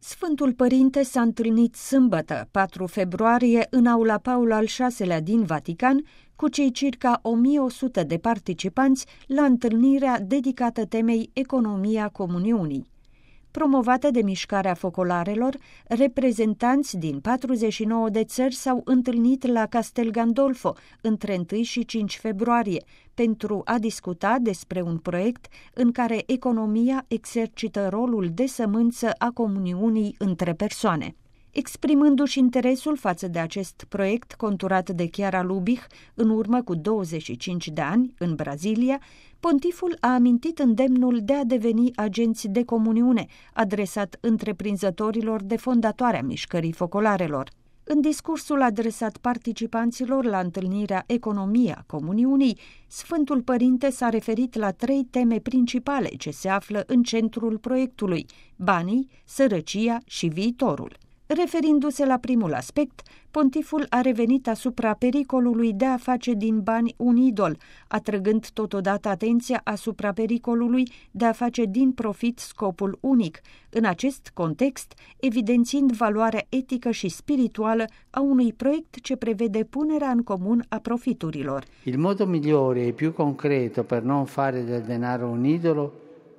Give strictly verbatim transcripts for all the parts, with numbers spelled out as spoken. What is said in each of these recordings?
Sfântul Părinte s-a întâlnit sâmbătă, patru februarie, în aula Paul al șaselea din Vatican, cu cei circa o mie o sută de participanți la întâlnirea dedicată temei Economia Comuniunii. Promovată de Mișcarea Focolarelor, reprezentanți din patruzeci și nouă de țări s-au întâlnit la Castel Gandolfo între întâi și cinci februarie pentru a discuta despre un proiect în care economia exercită rolul de sămânță a comuniunii între persoane. Exprimându-și interesul față de acest proiect conturat de Chiara Lubich în urmă cu douăzeci și cinci de ani, în Brazilia, pontiful a amintit îndemnul de a deveni agenți de comuniune, adresat întreprinzătorilor de fondatoarea Mișcării Focolarelor. În discursul adresat participanților la întâlnirea Economia Comuniunii, Sfântul Părinte s-a referit la trei teme principale ce se află în centrul proiectului: banii, sărăcia și viitorul. Referindu-se la primul aspect, pontiful a revenit asupra pericolului de a face din bani un idol, atrăgând totodată atenția asupra pericolului de a face din profit scopul unic, în acest context evidențiind valoarea etică și spirituală a unui proiect ce prevede punerea în comun a profiturilor. Il modo migliore e più concreto per non fare del denaro un idolo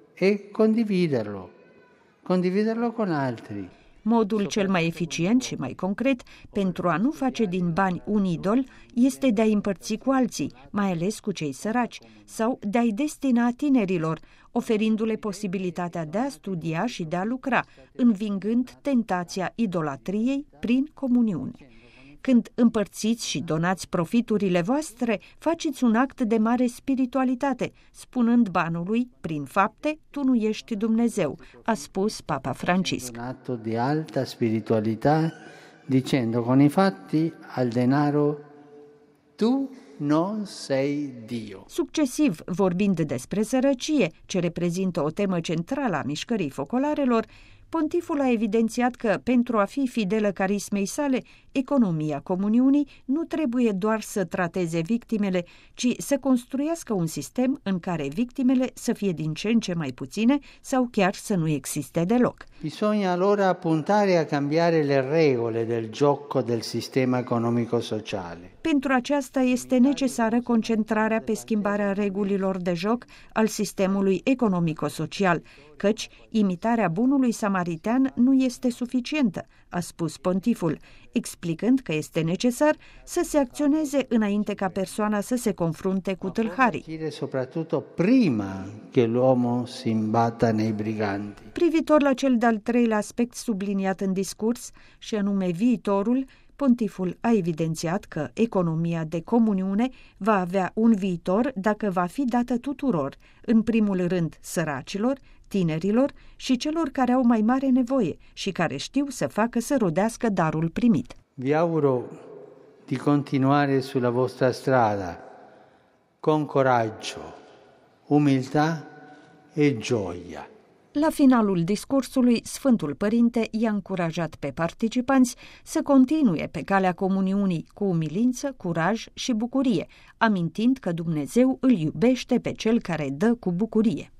è condividerlo, condividerlo con altri. Modul cel mai eficient și mai concret pentru a nu face din bani un idol este de a împărți cu alții, mai ales cu cei săraci, sau de a-i destina tinerilor, oferindu-le posibilitatea de a studia și de a lucra, învingând tentația idolatriei prin comuniune. Când împărțiți și donați profiturile voastre, faceți un act de mare spiritualitate, spunând banului, prin fapte, tu nu ești Dumnezeu, a spus Papa Francisc. Un atto di alta spiritualità, dicendo con i fatti al denaro, tu non sei Dio. Succesiv, vorbind despre sărăcie, ce reprezintă o temă centrală a Mișcării Focolarelor, pontiful a evidențiat că, pentru a fi fidelă carismei sale, economia comuniunii nu trebuie doar să trateze victimele, ci să construiască un sistem în care victimele să fie din ce în ce mai puține sau chiar să nu existe deloc. Bisogna allora puntare a cambiare le regole del gioco del sistema economico-sociale. Pentru aceasta este necesară concentrarea pe schimbarea regulilor de joc al sistemului economico-social, căci imitarea bunului samaritean nu este suficientă, a spus pontiful, explicând că este necesar să se acționeze înainte ca persoana să se confrunte cu tâlharii. Soprattutto prima che l'uomo si imbatta nei briganti. Privitor la cel de-al treilea aspect subliniat în discurs, și anume viitorul, pontiful a evidențiat că economia de comuniune va avea un viitor dacă va fi dată tuturor, în primul rând săracilor, tinerilor și celor care au mai mare nevoie și care știu să facă să rodească darul primit. Vi auguro di continuare sulla vostra strada con coraggio, umiltà e gioia. La finalul discursului, Sfântul Părinte i-a încurajat pe participanți să continue pe calea comuniunii cu umilință, curaj și bucurie, amintind că Dumnezeu îl iubește pe cel care dă cu bucurie.